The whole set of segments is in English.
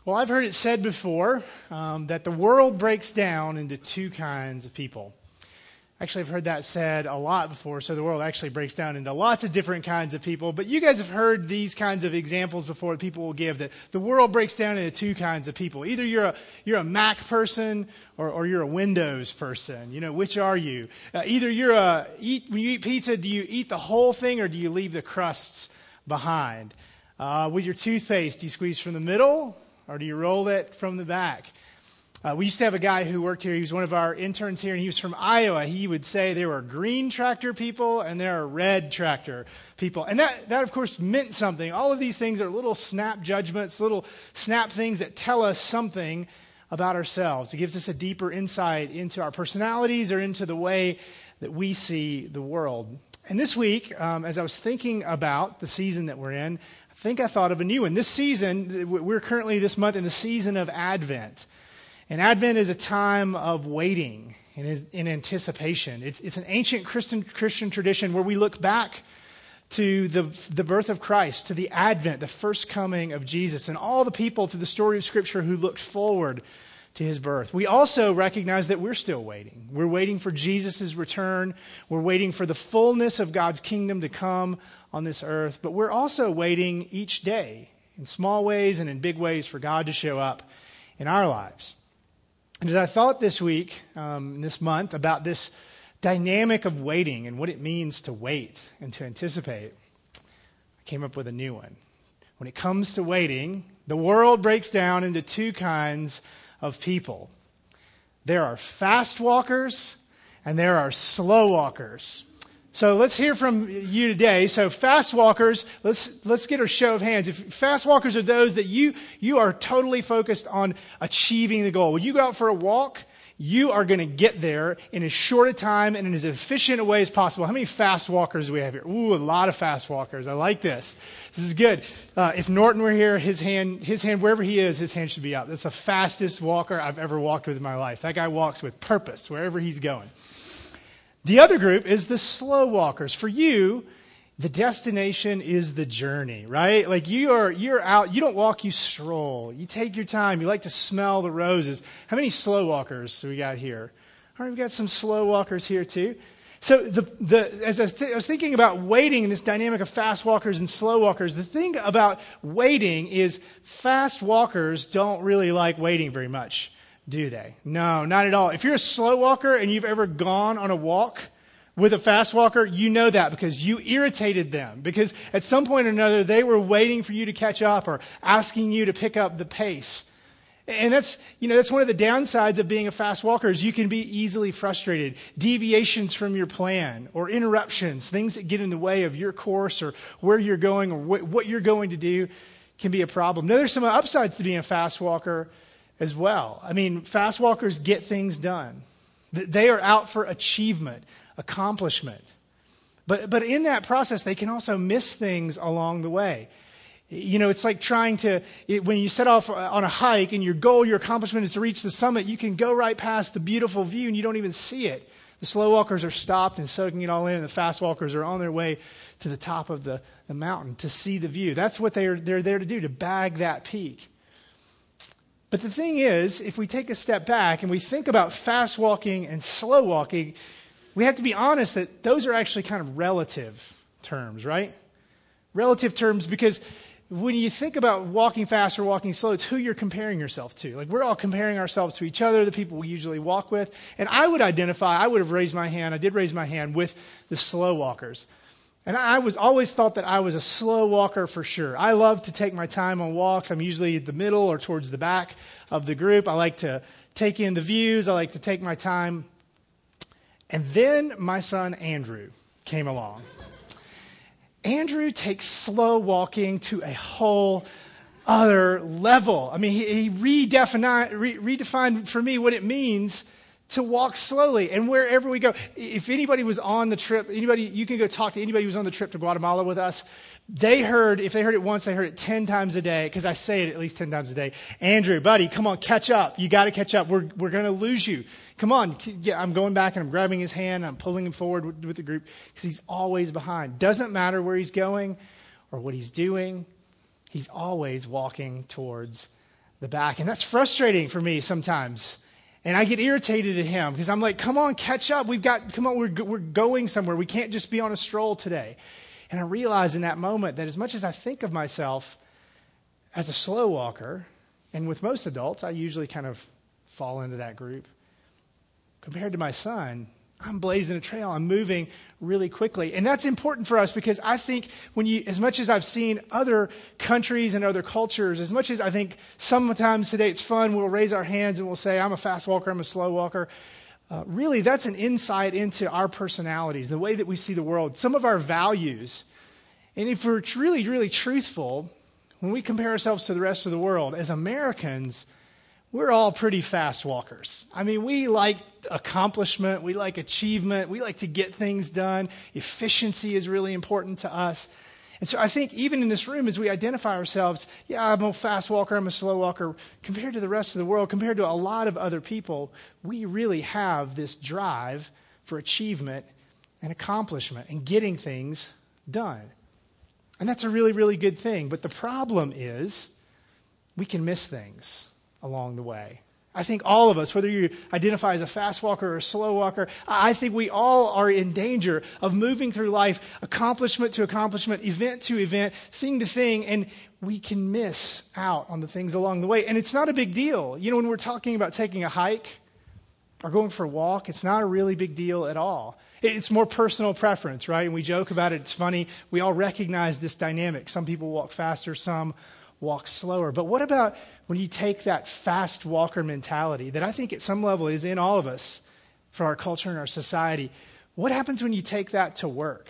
Well, I've heard it said before that the world breaks down into two kinds of people. Actually, I've heard that said a lot before, so the world actually breaks down into lots of different kinds of people. But you guys have heard these kinds of examples before that people will give, that the world breaks down into two kinds of people. Either you're a Mac person or you're a Windows person. You know, which are you? Either when you eat pizza, do you eat the whole thing or do you leave the crusts behind? With your toothpaste, do you squeeze from the middle or do you roll it from the back? We used to have a guy who worked here. He was one of our interns here, and he was from Iowa. He would say there were green tractor people and there are red tractor people. And that, of course, meant something. All of these things are little snap judgments, little snap things that tell us something about ourselves. It gives us a deeper insight into our personalities or into the way that we see the world. And this week, as I was thinking about the season that we're in, I thought of a new one. This season, we're currently this month in the season of Advent. And Advent is a time of waiting and in anticipation. It's an ancient Christian tradition where we look back to the birth of Christ, to the Advent, the first coming of Jesus, and all the people through the story of Scripture who looked forward to his birth. We also recognize that we're still waiting. We're waiting for Jesus' return. We're waiting for the fullness of God's kingdom to come on this earth. But we're also waiting each day in small ways and in big ways for God to show up in our lives. And as I thought this week, this month, about this dynamic of waiting and what it means to wait and to anticipate, I came up with a new one. When it comes to waiting, the world breaks down into two kinds of people. There are fast walkers and there are slow walkers. So let's hear from you today. So fast walkers, let's get a show of hands. If fast walkers are those that you are totally focused on achieving the goal. When you go out for a walk, you are going to get there in as short a time and in as efficient a way as possible. How many fast walkers do we have here? Ooh, a lot of fast walkers. I like this. This is good. If Norton were here, his hand, wherever he is, his hand should be up. That's the fastest walker I've ever walked with in my life. That guy walks with purpose wherever he's going. The other group is the slow walkers. For you, the destination is the journey, right? Like you're out, you don't walk, you stroll. You take your time. You like to smell the roses. How many slow walkers do we got here? All right, we've got some slow walkers here too. So as I was thinking about waiting and this dynamic of fast walkers and slow walkers, the thing about waiting is fast walkers don't really like waiting very much. Do they? No, not at all. If you're a slow walker and you've ever gone on a walk with a fast walker, you know that because you irritated them. Because at some point or another, they were waiting for you to catch up or asking you to pick up the pace. And that's one of the downsides of being a fast walker is you can be easily frustrated. Deviations from your plan or interruptions, things that get in the way of your course or where you're going or what you're going to do can be a problem. Now, there's some upsides to being a fast walker as well. I mean, fast walkers get things done. They are out for achievement, accomplishment. But in that process, they can also miss things along the way. You know, it's like when you set off on a hike and your goal, your accomplishment is to reach the summit, you can go right past the beautiful view and you don't even see it. The slow walkers are stopped and soaking it all in, and the fast walkers are on their way to the top of the mountain to see the view. That's what they're there to do, to bag that peak. But the thing is, if we take a step back and we think about fast walking and slow walking, we have to be honest that those are actually kind of relative terms, right? Relative terms, because when you think about walking fast or walking slow, it's who you're comparing yourself to. Like we're all comparing ourselves to each other, the people we usually walk with. And I would have raised my hand, I did raise my hand with the slow walkers. And I was always thought that I was a slow walker for sure. I love to take my time on walks. I'm usually at the middle or towards the back of the group. I like to take in the views. I like to take my time. And then my son Andrew came along. Andrew takes slow walking to a whole other level. I mean, he redefined for me what it means to walk slowly. And wherever we go, if anybody was on the trip, you can go talk to anybody who was on the trip to Guatemala with us. If they heard it once, they heard it 10 times a day, because I say it at least 10 times a day. Andrew, buddy, come on, catch up. You got to catch up. We're going to lose you. Come on. Yeah, I'm going back and I'm grabbing his hand. I'm pulling him forward with the group because he's always behind. Doesn't matter where he's going or what he's doing. He's always walking towards the back. And that's frustrating for me sometimes. And I get irritated at him because I'm like, come on, catch up. We're going somewhere. We can't just be on a stroll today. And I realize in that moment that as much as I think of myself as a slow walker, and with most adults, I usually kind of fall into that group. Compared to my son, I'm blazing a trail. I'm moving really quickly. And that's important for us because I think as much as I've seen other countries and other cultures, as much as I think sometimes today it's fun, we'll raise our hands and we'll say, I'm a fast walker, I'm a slow walker. Really, that's an insight into our personalities, the way that we see the world, some of our values. And if we're really, really truthful, when we compare ourselves to the rest of the world, as Americans, we're all pretty fast walkers. I mean, we like accomplishment, we like achievement, we like to get things done. Efficiency is really important to us. And so I think even in this room, as we identify ourselves, yeah, I'm a fast walker, I'm a slow walker, compared to the rest of the world, compared to a lot of other people, we really have this drive for achievement and accomplishment and getting things done. And that's a really, really good thing. But the problem is we can miss things along the way. I think all of us, whether you identify as a fast walker or a slow walker, I think we all are in danger of moving through life, accomplishment to accomplishment, event to event, thing to thing, and we can miss out on the things along the way. And it's not a big deal. You know, when we're talking about taking a hike or going for a walk, it's not a really big deal at all. It's more personal preference, right? And we joke about it. It's funny. We all recognize this dynamic. Some people walk faster, some walk slower. But what about when you take that fast walker mentality that I think at some level is in all of us for our culture and our society? What happens when you take that to work?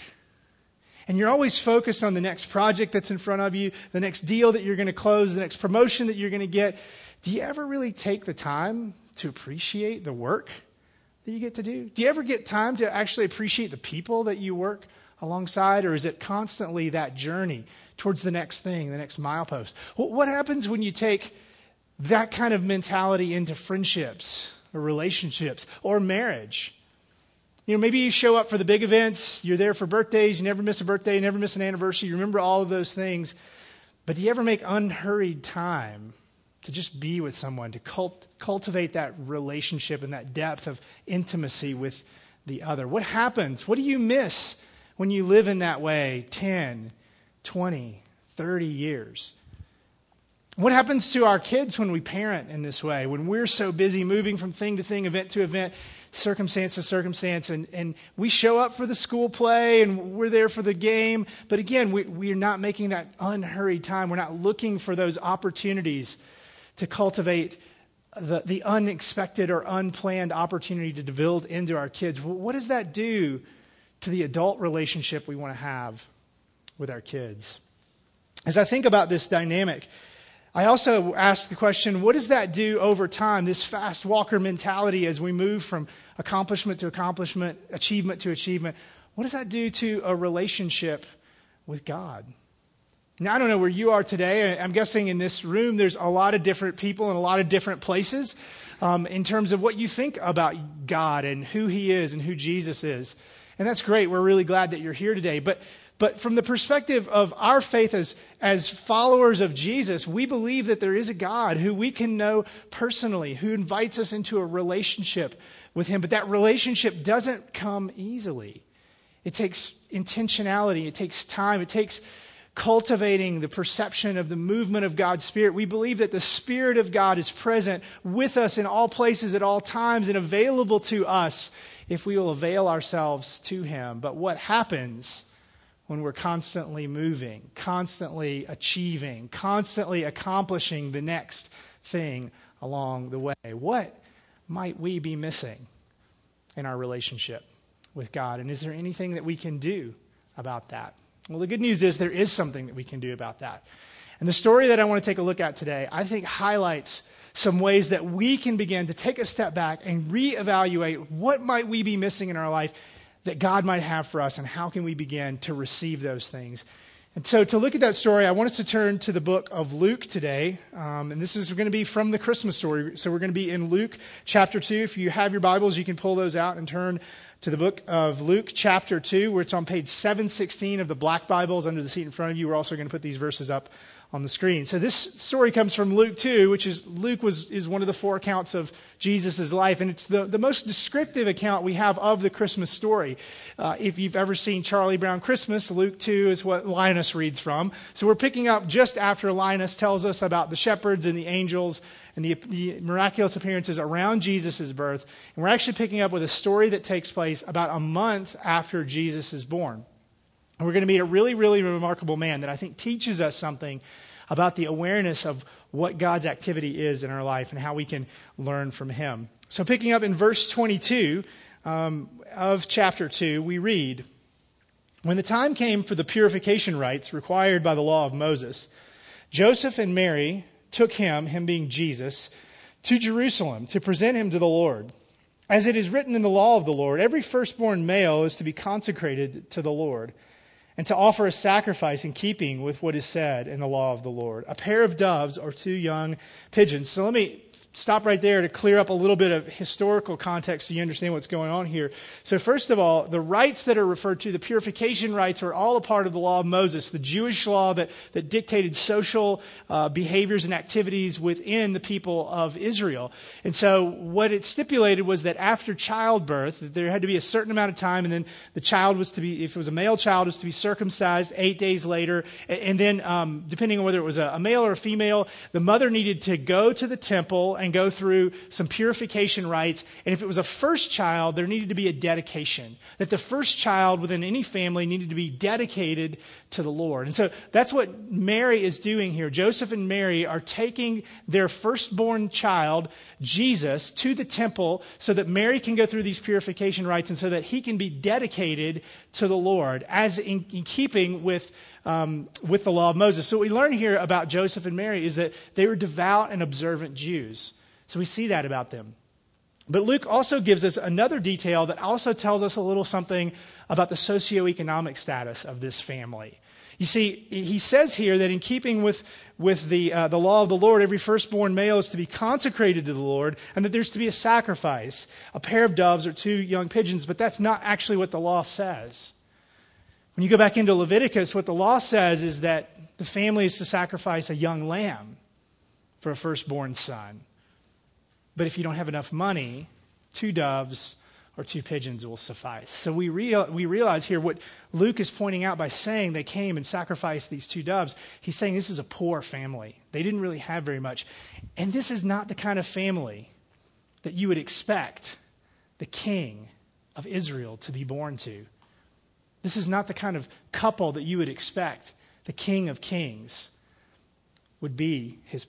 And you're always focused on the next project that's in front of you, the next deal that you're going to close, the next promotion that you're going to get. Do you ever really take the time to appreciate the work that you get to do? Do you ever get time to actually appreciate the people that you work alongside? Or is it constantly that journey towards the next thing, the next milepost? What happens when you take that kind of mentality into friendships or relationships or marriage? You know, maybe you show up for the big events, you're there for birthdays, you never miss a birthday, you never miss an anniversary, you remember all of those things. But do you ever make unhurried time to just be with someone, to cultivate that relationship and that depth of intimacy with the other? What happens? What do you miss when you live in that way 10, 20, 30 years? What happens to our kids when we parent in this way, when we're so busy moving from thing to thing, event to event, circumstance to circumstance, and we show up for the school play and we're there for the game, but again, we're not making that unhurried time. We're not looking for those opportunities to cultivate the unexpected or unplanned opportunity to build into our kids. What does that do to the adult relationship we want to have with our kids? As I think about this dynamic, I also ask the question, what does that do over time, this fast walker mentality as we move from accomplishment to accomplishment, achievement to achievement? What does that do to a relationship with God? Now, I don't know where you are today. I'm guessing in this room there's a lot of different people in a lot of different places in terms of what you think about God and who He is and who Jesus is. And that's great. We're really glad that you're here today. But from the perspective of our faith as followers of Jesus, we believe that there is a God who we can know personally, who invites us into a relationship with Him. But that relationship doesn't come easily. It takes intentionality. It takes time. It takes cultivating the perception of the movement of God's Spirit. We believe that the Spirit of God is present with us in all places at all times and available to us if we will avail ourselves to Him. But what happens when we're constantly moving, constantly achieving, constantly accomplishing the next thing along the way? What might we be missing in our relationship with God? And is there anything that we can do about that? Well, the good news is there is something that we can do about that. And the story that I want to take a look at today, I think highlights some ways that we can begin to take a step back and reevaluate what might we be missing in our life that God might have for us, and how can we begin to receive those things. And so to look at that story, I want us to turn to the book of Luke today. And this is going to be from the Christmas story. So we're going to be in Luke chapter 2. If you have your Bibles, you can pull those out and turn to the book of Luke chapter 2, where it's on page 716 of the black Bibles under the seat in front of you. We're also going to put these verses up on the screen. So this story comes from Luke 2, which is is one of the 4 accounts of Jesus' life, and it's the most descriptive account we have of the Christmas story. If you've ever seen Charlie Brown Christmas, Luke 2 is what Linus reads from. So we're picking up just after Linus tells us about the shepherds and the angels and the miraculous appearances around Jesus' birth. And we're actually picking up with a story that takes place about a month after Jesus is born. And we're going to meet a really, really remarkable man that I think teaches us something about the awareness of what God's activity is in our life and how we can learn from him. So picking up in verse 22 of chapter 2, we read, "When the time came for the purification rites required by the law of Moses, Joseph and Mary took him being Jesus, to Jerusalem to present him to the Lord. As it is written in the law of the Lord, every firstborn male is to be consecrated to the Lord, and to offer a sacrifice in keeping with what is said in the law of the Lord, a pair of doves or 2 young pigeons." So let me stop right there to clear up a little bit of historical context so you understand what's going on here. So first of all, the rites that are referred to, the purification rites, are all a part of the law of Moses, the Jewish law that dictated social behaviors and activities within the people of Israel. And so what it stipulated was that after childbirth, that there had to be a certain amount of time, and then the child was to be, if it was a male child, was to be circumcised 8 days later. And then depending on whether it was a male or a female, the mother needed to go to the temple and go through some purification rites. And if it was a first child, there needed to be a dedication. That the first child within any family needed to be dedicated to the Lord. And so that's what Mary is doing here. Joseph and Mary are taking their firstborn child, Jesus, to the temple so that Mary can go through these purification rites and so that he can be dedicated to the Lord, as in keeping with the law of Moses. So what we learn here about Joseph and Mary is that they were devout and observant Jews. So we see that about them. But Luke also gives us another detail that also tells us a little something about the socioeconomic status of this family. You see, he says here that in keeping with the law of the Lord, every firstborn male is to be consecrated to the Lord, and that there's to be a sacrifice, a pair of doves or 2 young pigeons, but that's not actually what the law says. When you go back into Leviticus, what the law says is that the family is to sacrifice a young lamb for a firstborn son. But if you don't have enough money, 2 doves or 2 pigeons will suffice. So we realize here what Luke is pointing out by saying they came and sacrificed these 2 doves. He's saying this is a poor family. They didn't really have very much. And this is not the kind of family that you would expect the king of Israel to be born to. This is not the kind of couple that you would expect the King of Kings would be his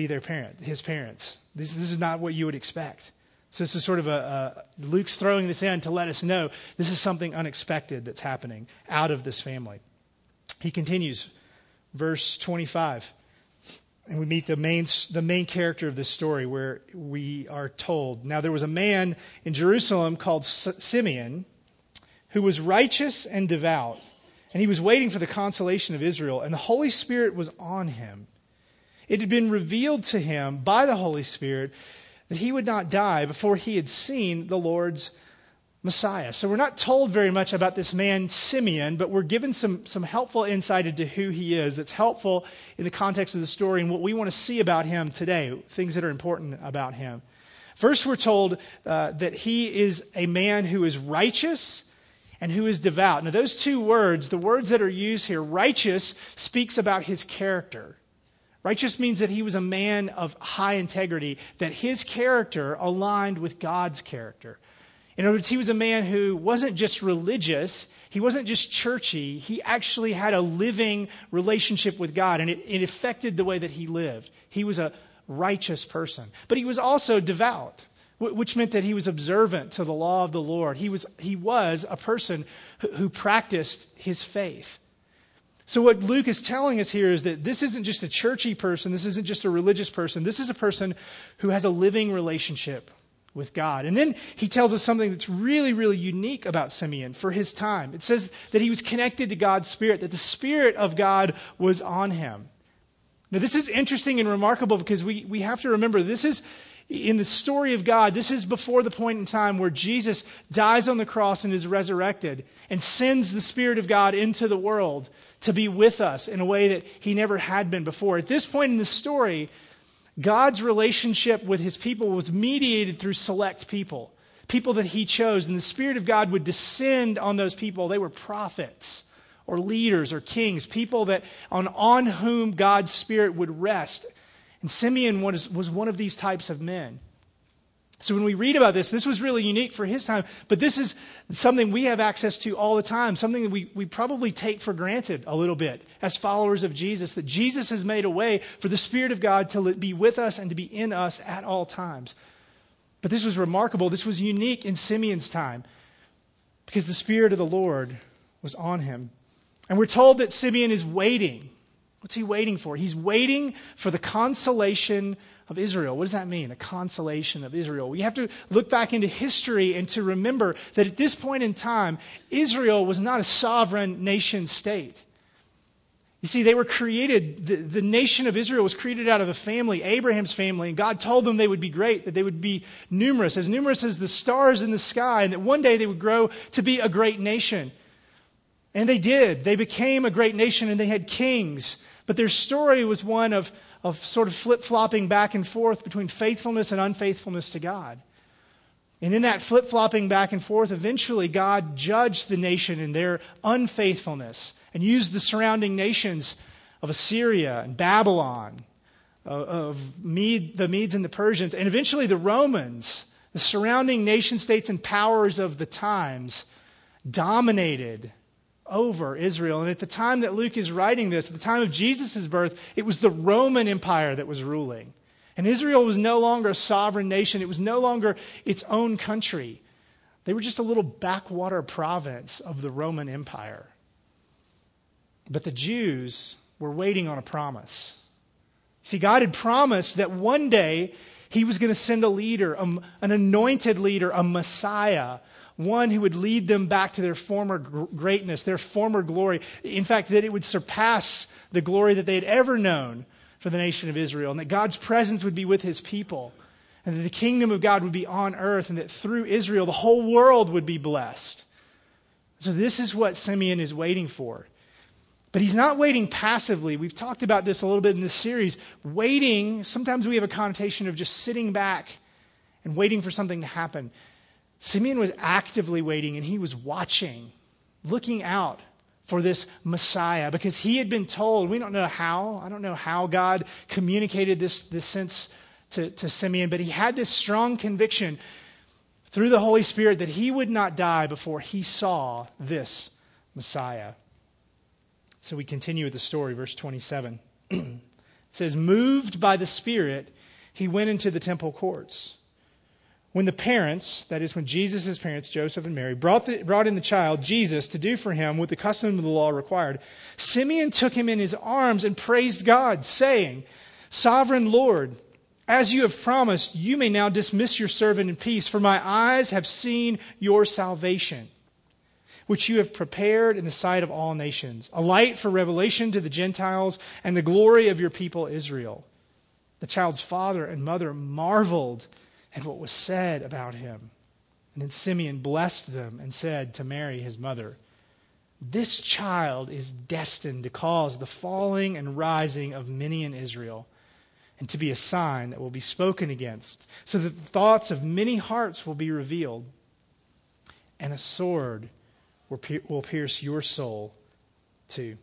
parents. This is not what you would expect. So this is sort of Luke's throwing this in to let us know this is something unexpected that's happening out of this family. He continues, verse 25, and we meet the main character of this story, where we are told, "Now there was a man in Jerusalem called Simeon, who was righteous and devout, and he was waiting for the consolation of Israel, and the Holy Spirit was on him. It had been revealed to him by the Holy Spirit that he would not die before he had seen the Lord's Messiah." So we're not told very much about this man Simeon, but we're given some helpful insight into who he is that's helpful in the context of the story and what we want to see about him today, things that are important about him. First, we're told that he is a man who is righteous and who is devout. Now, those 2 words, the words that are used here, righteous speaks about his character. Righteous means that he was a man of high integrity, that his character aligned with God's character. In other words, he was a man who wasn't just religious, he wasn't just churchy, he actually had a living relationship with God, and it affected the way that he lived. He was a righteous person. But he was also devout, which meant that he was observant to the law of the Lord. He was a person who practiced his faith. So what Luke is telling us here is that this isn't just a churchy person, this isn't just a religious person, this is a person who has a living relationship with God. And then he tells us something that's really, really unique about Simeon for his time. It says that he was connected to God's Spirit, that the Spirit of God was on him. Now this is interesting and remarkable because we have to remember this is, in the story of God, this is before the point in time where Jesus dies on the cross and is resurrected and sends the Spirit of God into the world to be with us in a way that he never had been before. At this point in the story, God's relationship with his people was mediated through select people that he chose, and the Spirit of God would descend on those people. They were prophets or leaders or kings, people that on whom God's Spirit would rest. And Simeon was one of these types of men. So when we read about this was really unique for his time, but this is something we have access to all the time, something that we probably take for granted a little bit as followers of Jesus, that Jesus has made a way for the Spirit of God to be with us and to be in us at all times. But this was remarkable. This was unique in Simeon's time because the Spirit of the Lord was on him. And we're told that Simeon is waiting. What's he waiting for? He's waiting for the consolation of Israel. What does that mean? The consolation of Israel. We have to look back into history and to remember that at this point in time, Israel was not a sovereign nation state. You see, they were created, the nation of Israel was created out of a family, Abraham's family, and God told them they would be great, that they would be numerous as the stars in the sky, and that one day they would grow to be a great nation. And they did. They became a great nation, and they had kings. But their story was one of sort of flip-flopping back and forth between faithfulness and unfaithfulness to God. And in that flip-flopping back and forth, eventually God judged the nation in their unfaithfulness and used the surrounding nations of Assyria and Babylon, of the Medes and the Persians, and eventually the Romans, the surrounding nation states and powers of the times, dominated over Israel. And at the time that Luke is writing this, at the time of Jesus' birth, it was the Roman Empire that was ruling. And Israel was no longer a sovereign nation. It was no longer its own country. They were just a little backwater province of the Roman Empire. But the Jews were waiting on a promise. See, God had promised that one day he was going to send a leader, an anointed leader, a Messiah, one who would lead them back to their former greatness, their former glory. In fact, that it would surpass the glory that they had ever known for the nation of Israel, and that God's presence would be with his people, and that the kingdom of God would be on earth, and that through Israel the whole world would be blessed. So this is what Simeon is waiting for. But he's not waiting passively. We've talked about this a little bit in this series. Waiting, sometimes we have a connotation of just sitting back and waiting for something to happen. Simeon was actively waiting, and he was watching, looking out for this Messiah, because he had been told, we don't know how, I don't know how God communicated this sense to Simeon, but he had this strong conviction through the Holy Spirit that he would not die before he saw this Messiah. So we continue with the story, verse 27. It says, moved by the Spirit, he went into the temple courts. When the parents, that is when Jesus' parents, Joseph and Mary, brought in the child, Jesus, to do for him what the custom of the law required, Simeon took him in his arms and praised God, saying, Sovereign Lord, as you have promised, you may now dismiss your servant in peace, for my eyes have seen your salvation, which you have prepared in the sight of all nations, a light for revelation to the Gentiles and the glory of your people Israel. The child's father and mother marveled at what was said about him. And then Simeon blessed them and said to Mary, his mother, this child is destined to cause the falling and rising of many in Israel, and to be a sign that will be spoken against, so that the thoughts of many hearts will be revealed, and a sword will pierce your soul too.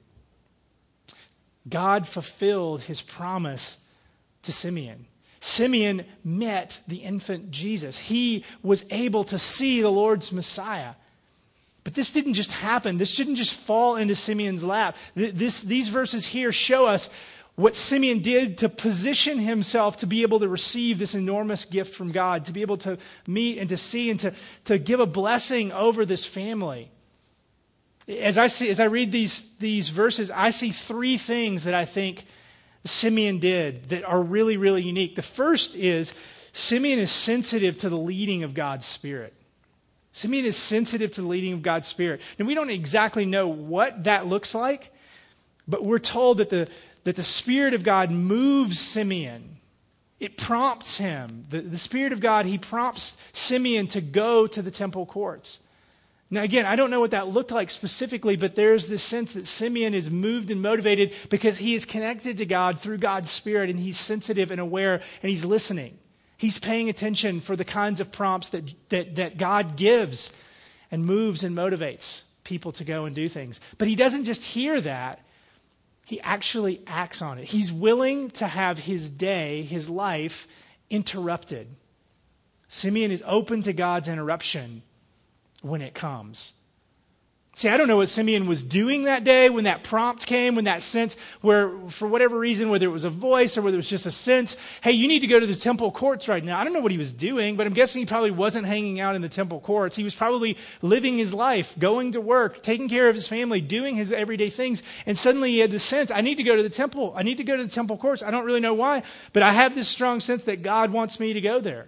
God fulfilled his promise to Simeon. Simeon met the infant Jesus. He was able to see the Lord's Messiah. But this didn't just happen. This didn't just fall into Simeon's lap. These verses here show us what Simeon did to position himself to be able to receive this enormous gift from God, to be able to meet and to see and to give a blessing over this family. As I read these verses, I see three things that I think Simeon did that are really, really unique. The first is Simeon is sensitive to the leading of God's Spirit. Simeon is sensitive to the leading of God's Spirit. And we don't exactly know what that looks like, but we're told that the Spirit of God moves Simeon. It prompts him. The Spirit of God, he prompts Simeon to go to the temple courts. Now, again, I don't know what that looked like specifically, but there's this sense that Simeon is moved and motivated because he is connected to God through God's Spirit, and he's sensitive and aware, and he's listening. He's paying attention for the kinds of prompts that God gives and moves and motivates people to go and do things. But he doesn't just hear that. He actually acts on it. He's willing to have his day, his life, interrupted. Simeon is open to God's interruption when it comes. See, I don't know what Simeon was doing that day when that prompt came, when that sense where, for whatever reason, whether it was a voice or whether it was just a sense, hey, you need to go to the temple courts right now. I don't know what he was doing, but I'm guessing he probably wasn't hanging out in the temple courts. He was probably living his life, going to work, taking care of his family, doing his everyday things. And suddenly he had this sense, I need to go to the temple. I need to go to the temple courts. I don't really know why, but I have this strong sense that God wants me to go there.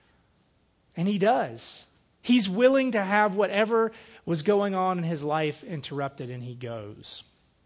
And he does. He's willing to have whatever was going on in his life interrupted, and he goes.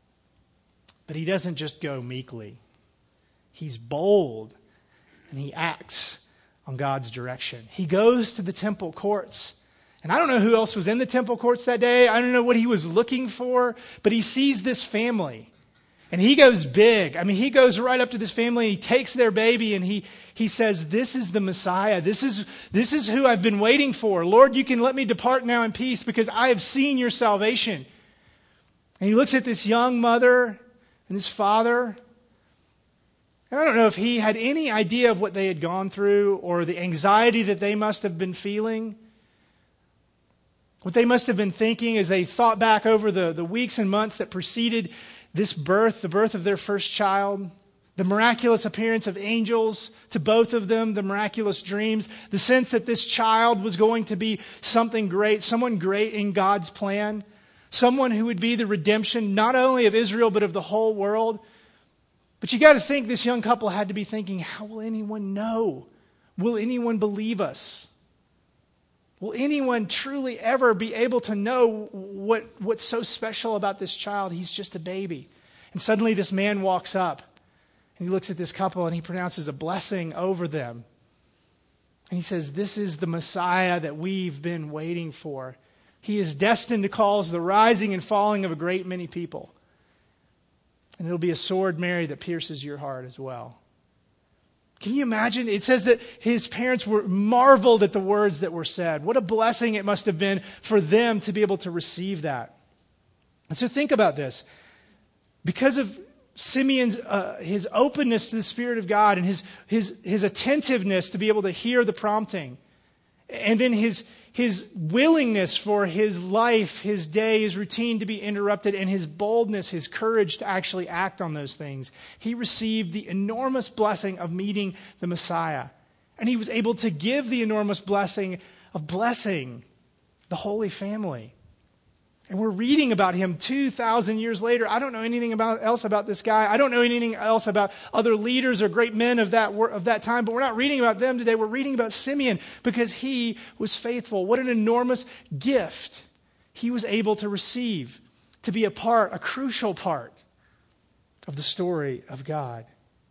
But he doesn't just go meekly. He's bold, and he acts on God's direction. He goes to the temple courts. And I don't know who else was in the temple courts that day. I don't know what he was looking for, but he sees this family. And he goes big. I mean, he goes right up to this family, and he takes their baby, and he says, this is the Messiah. This is who I've been waiting for. Lord, you can let me depart now in peace because I have seen your salvation. And he looks at this young mother and this father. And I don't know if he had any idea of what they had gone through or the anxiety that they must have been feeling. What they must have been thinking as they thought back over the weeks and months that preceded this birth, the birth of their first child, the miraculous appearance of angels to both of them, the miraculous dreams, the sense that this child was going to be something great, someone great in God's plan, someone who would be the redemption not only of Israel but of the whole world. But you got to think this young couple had to be thinking, how will anyone know? Will anyone believe us? Will anyone truly ever be able to know what's so special about this child? He's just a baby. And suddenly this man walks up and he looks at this couple and he pronounces a blessing over them. And he says, this is the Messiah that we've been waiting for. He is destined to cause the rising and falling of a great many people. And it'll be a sword, Mary, that pierces your heart as well. Can you imagine? It says that his parents were marveled at the words that were said. What a blessing it must have been for them to be able to receive that. And so think about this. Because of Simeon's his openness to the Spirit of God and his attentiveness to be able to hear the prompting, and then his willingness for his life, his day, his routine to be interrupted, and his boldness, his courage to actually act on those things, he received the enormous blessing of meeting the Messiah. And he was able to give the enormous blessing of blessing the Holy Family. And we're reading about him 2,000 years later. I don't know anything else about this guy. I don't know anything else about other leaders or great men of that time, but we're not reading about them today. We're reading about Simeon because he was faithful. What an enormous gift he was able to receive, to be a crucial part of the story of God.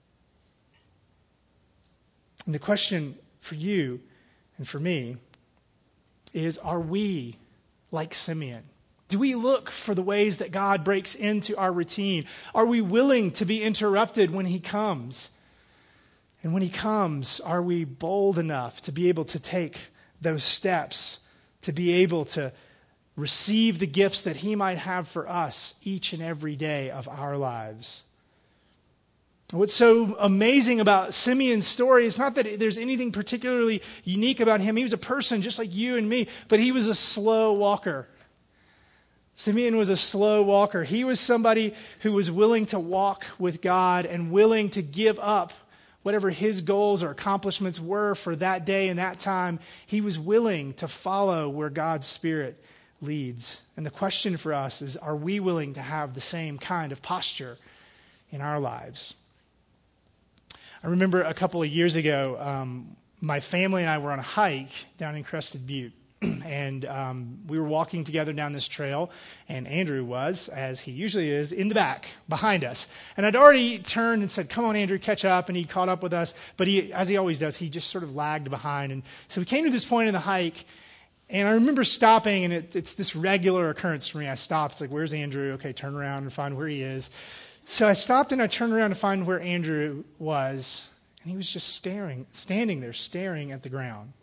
And the question for you and for me is, are we like Simeon? Do we look for the ways that God breaks into our routine? Are we willing to be interrupted when he comes? And when he comes, are we bold enough to be able to take those steps, to be able to receive the gifts that he might have for us each and every day of our lives? What's so amazing about Simeon's story is not that there's anything particularly unique about him. He was a person just like you and me, but he was a slow walker. Simeon was a slow walker. He was somebody who was willing to walk with God and willing to give up whatever his goals or accomplishments were for that day and that time. He was willing to follow where God's Spirit leads. And the question for us is, are we willing to have the same kind of posture in our lives? I remember a couple of years ago, my family and I were on a hike down in Crested Butte. And we were walking together down this trail, and Andrew was, as he usually is, in the back, behind us. And I'd already turned and said, come on, Andrew, catch up, and he caught up with us. But he, as he always does, he just sort of lagged behind. And so we came to this point in the hike, And I remember stopping, and it's this regular occurrence for me. I stopped, it's like, where's Andrew? Okay, turn around and find where he is. So I stopped and I turned around to find where Andrew was, and he was just standing there staring at the ground.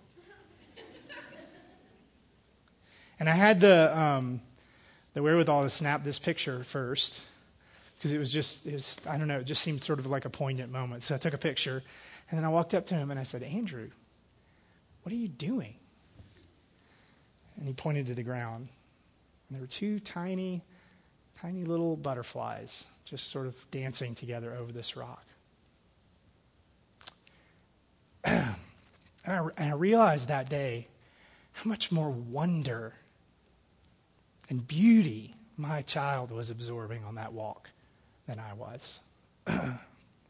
And I had the wherewithal to snap this picture first, because it was, I don't know, it just seemed sort of like a poignant moment. So I took a picture, and then I walked up to him and I said, Andrew, what are you doing? And he pointed to the ground. And there were two tiny little butterflies just sort of dancing together over this rock. And I realized that day how much more wonder and beauty my child was absorbing on that walk than I was. And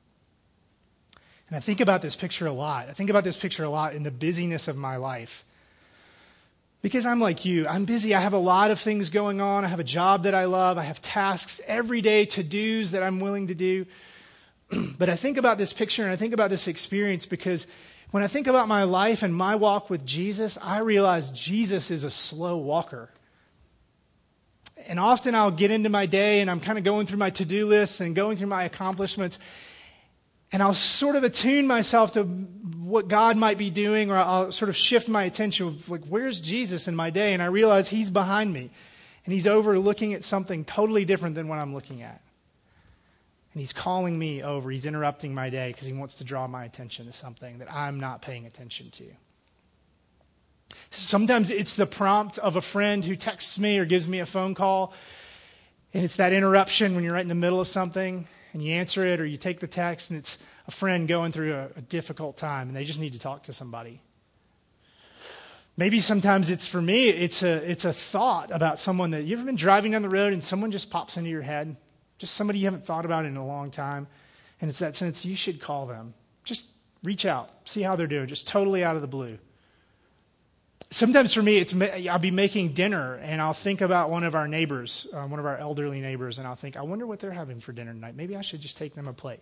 I think about this picture a lot. I think about this picture a lot in the busyness of my life. Because I'm like you, I'm busy. I have a lot of things going on. I have a job that I love. I have tasks every day, to-dos that I'm willing to do. But I think about this picture and I think about this experience because when I think about my life and my walk with Jesus, I realize Jesus is a slow walker. And often I'll get into my day and I'm kind of going through my to-do lists and going through my accomplishments. And I'll sort of attune myself to what God might be doing, or I'll sort of shift my attention of like, where's Jesus in my day? And I realize he's behind me and he's over looking at something totally different than what I'm looking at. And he's calling me over. He's interrupting my day because he wants to draw my attention to something that I'm not paying attention to. Sometimes it's the prompt of a friend who texts me or gives me a phone call. And it's that interruption when you're right in the middle of something and you answer it or you take the text and it's a friend going through a difficult time and they just need to talk to somebody. Maybe sometimes it's, for me, it's a thought about someone that you've ever been driving down the road and someone just pops into your head, just somebody you haven't thought about in a long time. And it's that sense you should call them. Just reach out, see how they're doing, just totally out of the blue. Sometimes for me, I'll be making dinner and I'll think about one of our neighbors, one of our elderly neighbors, and I'll think, I wonder what they're having for dinner tonight. Maybe I should just take them a plate.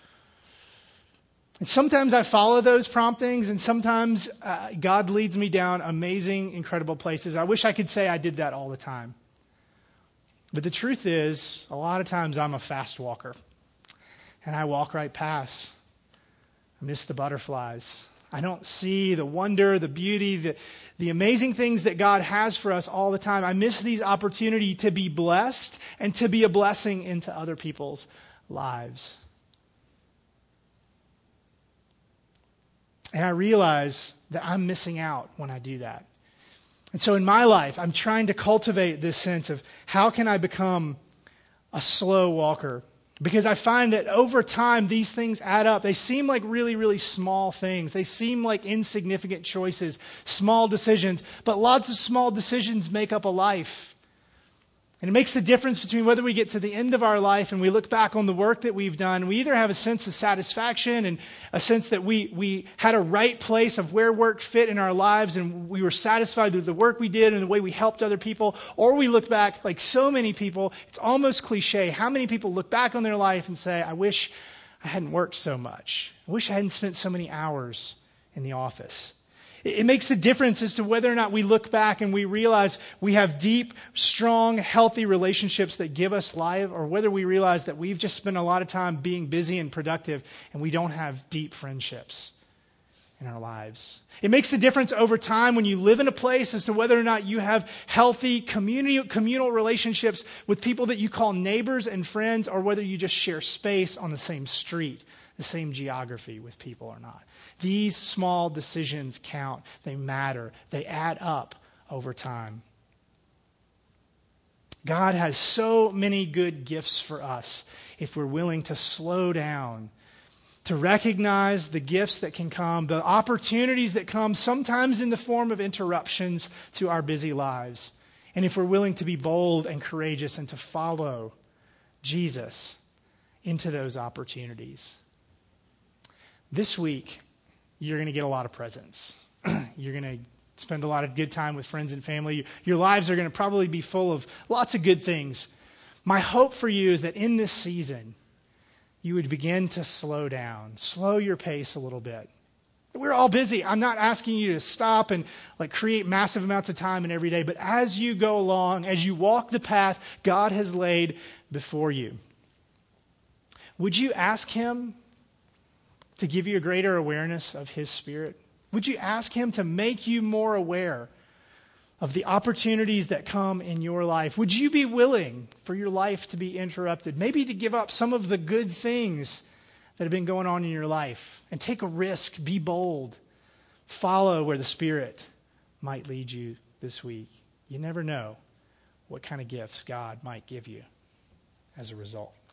And sometimes I follow those promptings, and sometimes God leads me down amazing, incredible places. I wish I could say I did that all the time. But the truth is, a lot of times I'm a fast walker, and I walk right past. I miss the butterflies. I don't see the wonder, the beauty, the amazing things that God has for us all the time. I miss these opportunities to be blessed and to be a blessing into other people's lives. And I realize that I'm missing out when I do that. And so in my life, I'm trying to cultivate this sense of how can I become a slow walker? Because I find that over time, these things add up. They seem like really, really small things. They seem like insignificant choices, small decisions, but lots of small decisions make up a life. And it makes the difference between whether we get to the end of our life and we look back on the work that we've done. We either have a sense of satisfaction and a sense that we had a right place of where work fit in our lives and we were satisfied with the work we did and the way we helped other people. Or we look back, like so many people, it's almost cliche. How many people look back on their life and say, I wish I hadn't worked so much. I wish I hadn't spent so many hours in the office. It makes the difference as to whether or not we look back and we realize we have deep, strong, healthy relationships that give us life, or whether we realize that we've just spent a lot of time being busy and productive and we don't have deep friendships in our lives. It makes the difference over time when you live in a place as to whether or not you have healthy communal relationships with people that you call neighbors and friends, or whether you just share space on the same street, the same geography with people or not. These small decisions count. They matter. They add up over time. God has so many good gifts for us if we're willing to slow down, to recognize the gifts that can come, the opportunities that come, sometimes in the form of interruptions to our busy lives. And if we're willing to be bold and courageous and to follow Jesus into those opportunities. This week, you're going to get a lot of presents. You're going to spend a lot of good time with friends and family. Your lives are going to probably be full of lots of good things. My hope for you is that in this season, you would begin to slow down, slow your pace a little bit. We're all busy. I'm not asking you to stop and create massive amounts of time in every day, but as you go along, as you walk the path God has laid before you, would you ask him to give you a greater awareness of his Spirit? Would you ask him to make you more aware of the opportunities that come in your life? Would you be willing for your life to be interrupted? Maybe to give up some of the good things that have been going on in your life and take a risk, be bold, follow where the Spirit might lead you this week. You never know what kind of gifts God might give you as a result.